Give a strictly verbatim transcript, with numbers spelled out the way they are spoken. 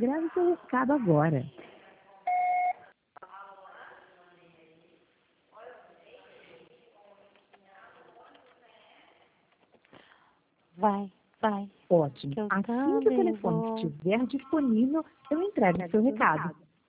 grave seu recado agora. Vai, vai. Ótimo. Que eu Assim que o telefone também vou. estiver disponível, eu entrego o seu recado.